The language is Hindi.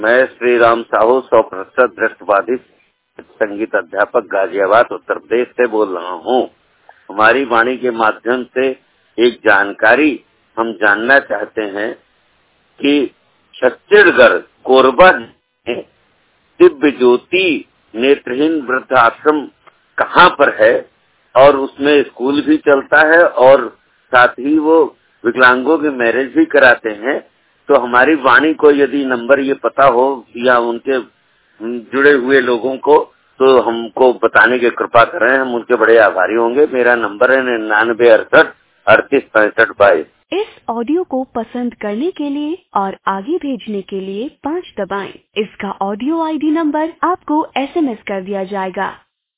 मैं श्री राम साहू 100% दृष्टिबाधित संगीत अध्यापक गाजियाबाद उत्तर प्रदेश से बोल रहा हूँ। हमारी वाणी के माध्यम से एक जानकारी हम जानना चाहते हैं कि छत्तीसगढ़ कोरबा में दिव्य ज्योति नेत्रहीन वृद्ध आश्रम कहाँ पर है और उसमें स्कूल भी चलता है और साथ ही वो विकलांगों के मैरिज भी कराते हैं। तो हमारी वाणी को यदि नंबर ये पता हो या उनके जुड़े हुए लोगों को तो हमको बताने की कृपा करें, हम उनके बड़े आभारी होंगे। मेरा नंबर है 9968386522। इस ऑडियो को पसंद करने के लिए और आगे भेजने के लिए 5 दबाएं। इसका ऑडियो ID नंबर आपको SMS कर दिया जाएगा।